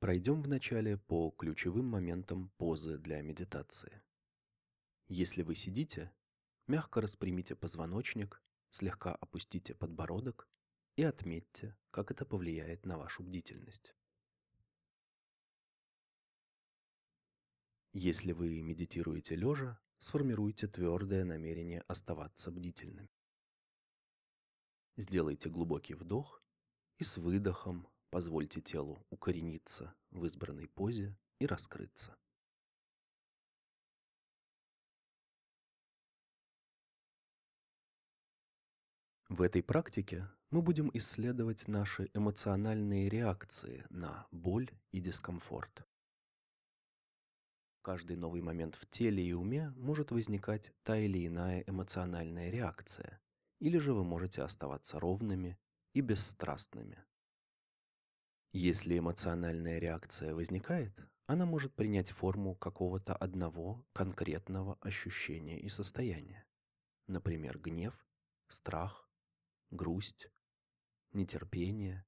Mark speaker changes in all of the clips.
Speaker 1: Пройдем вначале по ключевым моментам позы для медитации. Если вы сидите, мягко распрямите позвоночник, слегка опустите подбородок и отметьте, как это повлияет на вашу бдительность. Если вы медитируете лежа, сформируйте твердое намерение оставаться бдительным. Сделайте глубокий вдох и с выдохом позвольте телу укорениться в избранной позе и раскрыться. В этой практике мы будем исследовать наши эмоциональные реакции на боль и дискомфорт. В каждый новый момент в теле и уме может возникать та или иная эмоциональная реакция, или же вы можете оставаться ровными и бесстрастными. Если эмоциональная реакция возникает, она может принять форму какого-то одного конкретного ощущения и состояния, например, гнев, страх, грусть, нетерпение.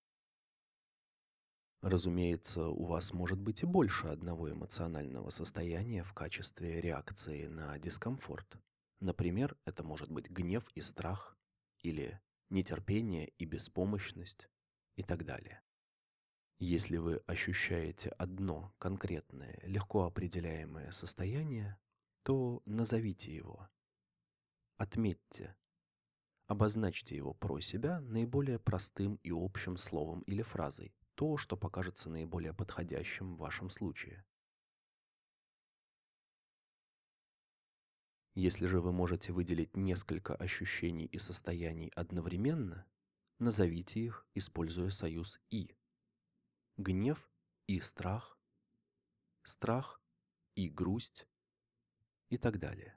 Speaker 1: Разумеется, у вас может быть и больше одного эмоционального состояния в качестве реакции на дискомфорт. Например, это может быть гнев и страх, или нетерпение и беспомощность, и так далее. Если вы ощущаете одно конкретное, легко определяемое состояние, то назовите его, отметьте, обозначьте его про себя наиболее простым и общим словом или фразой, то, что покажется наиболее подходящим в вашем случае. Если же вы можете выделить несколько ощущений и состояний одновременно, назовите их, используя союз «и». Гнев и страх, страх и грусть и так далее.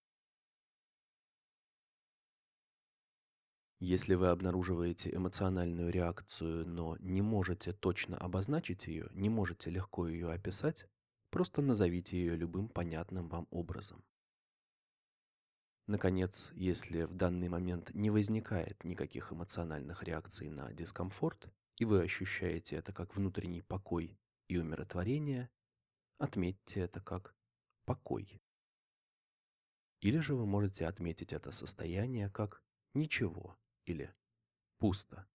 Speaker 1: Если вы обнаруживаете эмоциональную реакцию, но не можете точно обозначить ее, не можете легко ее описать, просто назовите ее любым понятным вам образом. Наконец, если в данный момент не возникает никаких эмоциональных реакций на дискомфорт, и вы ощущаете это как внутренний покой и умиротворение, отметьте это как покой. Или же вы можете отметить это состояние как ничего или пусто.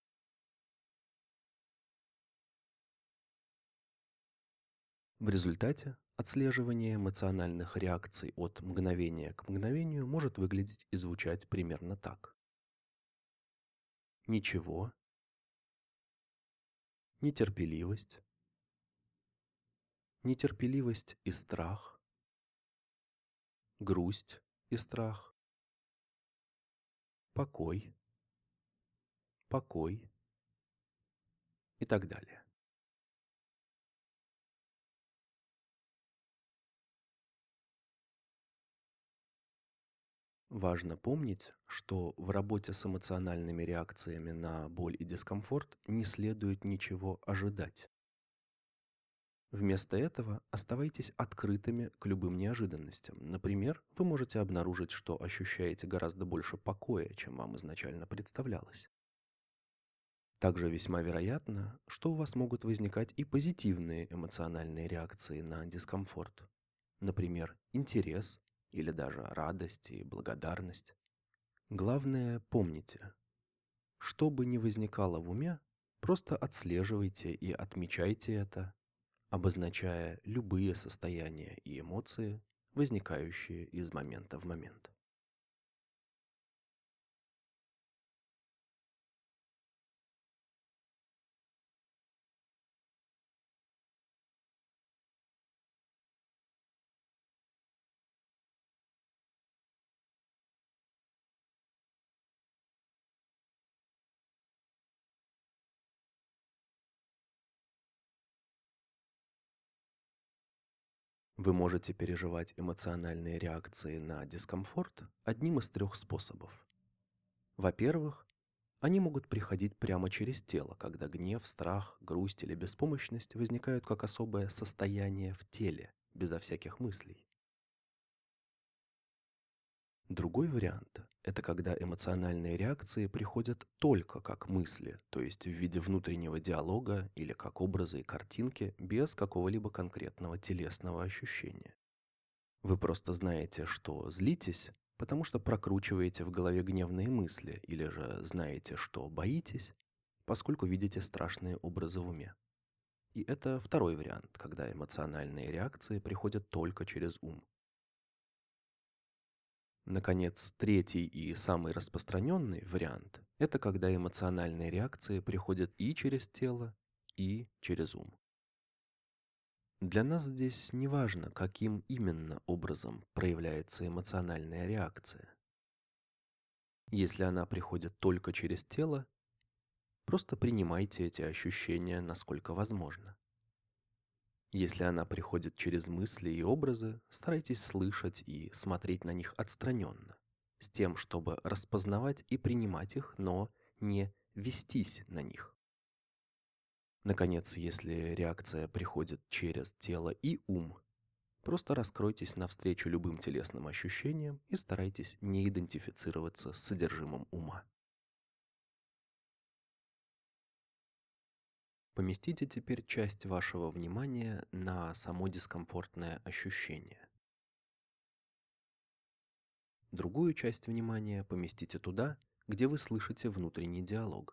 Speaker 1: В результате отслеживание эмоциональных реакций от мгновения к мгновению может выглядеть и звучать примерно так. Ничего, нетерпеливость, нетерпеливость и страх, грусть и страх, покой, покой и так далее. Важно помнить, что в работе с эмоциональными реакциями на боль и дискомфорт не следует ничего ожидать. Вместо этого оставайтесь открытыми к любым неожиданностям. Например, вы можете обнаружить, что ощущаете гораздо больше покоя, чем вам изначально представлялось. Также весьма вероятно, что у вас могут возникать и позитивные эмоциональные реакции на дискомфорт. Например, интерес или даже радость и благодарность. Главное, помните, что бы ни возникало в уме, просто отслеживайте и отмечайте это, обозначая любые состояния и эмоции, возникающие из момента в момент. Вы можете переживать эмоциональные реакции на дискомфорт одним из трех способов. Во-первых, они могут приходить прямо через тело, когда гнев, страх, грусть или беспомощность возникают как особое состояние в теле, безо всяких мыслей. Другой вариант — это когда эмоциональные реакции приходят только как мысли, то есть в виде внутреннего диалога или как образы и картинки, без какого-либо конкретного телесного ощущения. Вы просто знаете, что злитесь, потому что прокручиваете в голове гневные мысли, или же знаете, что боитесь, поскольку видите страшные образы в уме. И это второй вариант, когда эмоциональные реакции приходят только через ум. Наконец, третий и самый распространенный вариант — это когда эмоциональные реакции приходят и через тело, и через ум. Для нас здесь не важно, каким именно образом проявляется эмоциональная реакция. Если она приходит только через тело, просто принимайте эти ощущения насколько возможно. Если она приходит через мысли и образы, старайтесь слышать и смотреть на них отстраненно, с тем, чтобы распознавать и принимать их, но не вестись на них. Наконец, если реакция приходит через тело и ум, просто раскройтесь навстречу любым телесным ощущениям и старайтесь не идентифицироваться с содержимым ума. Поместите теперь часть вашего внимания на само дискомфортное ощущение. Другую часть внимания поместите туда, где вы слышите внутренний диалог.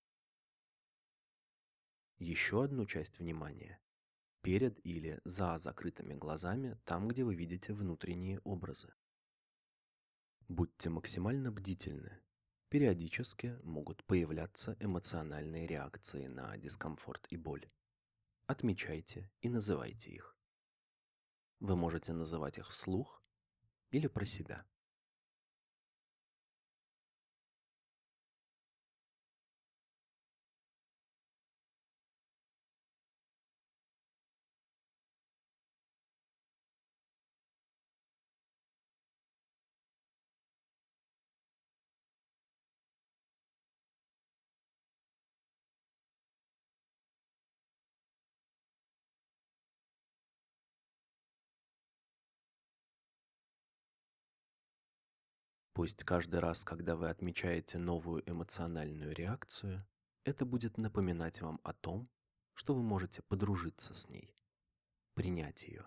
Speaker 1: Еще одну часть внимания перед или за закрытыми глазами, там, где вы видите внутренние образы. Будьте максимально бдительны. Периодически могут появляться эмоциональные реакции на дискомфорт и боль. Отмечайте и называйте их. Вы можете называть их вслух или про себя. Пусть каждый раз, когда вы отмечаете новую эмоциональную реакцию, это будет напоминать вам о том, что вы можете подружиться с ней, принять ее.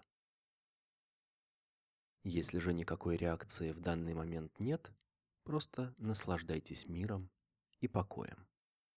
Speaker 1: Если же никакой реакции в данный момент нет, просто наслаждайтесь миром и покоем.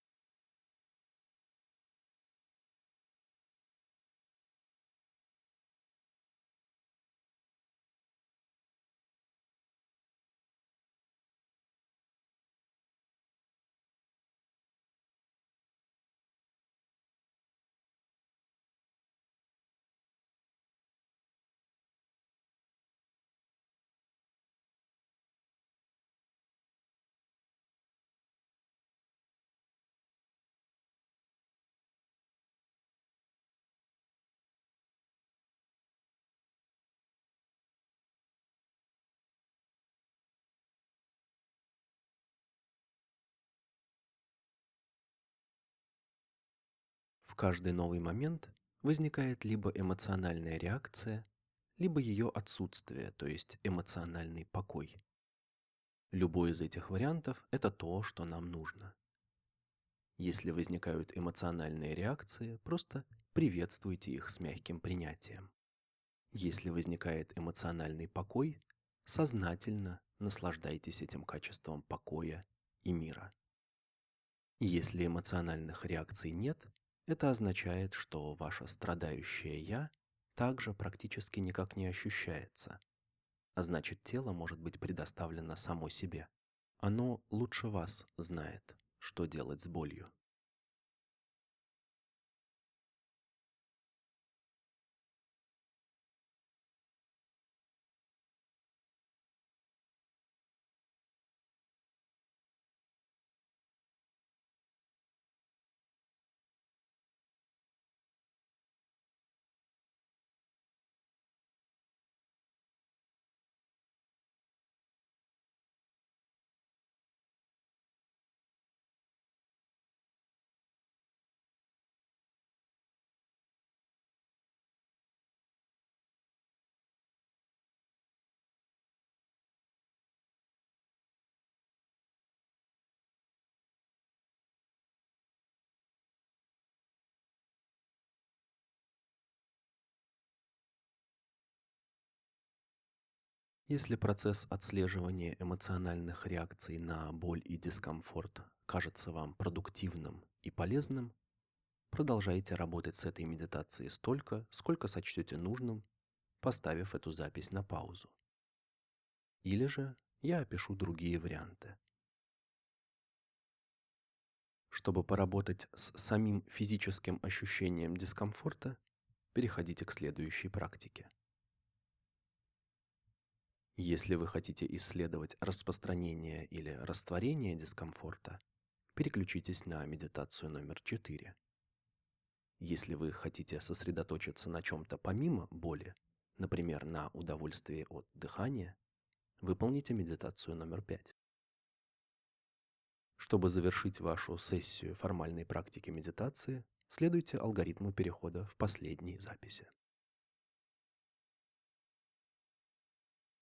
Speaker 1: В каждый новый момент возникает либо эмоциональная реакция, либо ее отсутствие, то есть эмоциональный покой. Любой из этих вариантов — это то, что нам нужно. Если возникают эмоциональные реакции, просто приветствуйте их с мягким принятием. Если возникает эмоциональный покой, сознательно наслаждайтесь этим качеством покоя и мира. Если эмоциональных реакций нет, это означает, что ваше страдающее «я» также практически никак не ощущается, а значит, тело может быть предоставлено само себе. Оно лучше вас знает, что делать с болью. Если процесс отслеживания эмоциональных реакций на боль и дискомфорт кажется вам продуктивным и полезным, продолжайте работать с этой медитацией столько, сколько сочтете нужным, поставив эту запись на паузу. Или же я опишу другие варианты. Чтобы поработать с самим физическим ощущением дискомфорта, переходите к следующей практике. Если вы хотите исследовать распространение или растворение дискомфорта, переключитесь на медитацию номер 4. Если вы хотите сосредоточиться на чем-то помимо боли, например, на удовольствии от дыхания, выполните медитацию номер 5. Чтобы завершить вашу сессию формальной практики медитации, следуйте алгоритму перехода в последней записи.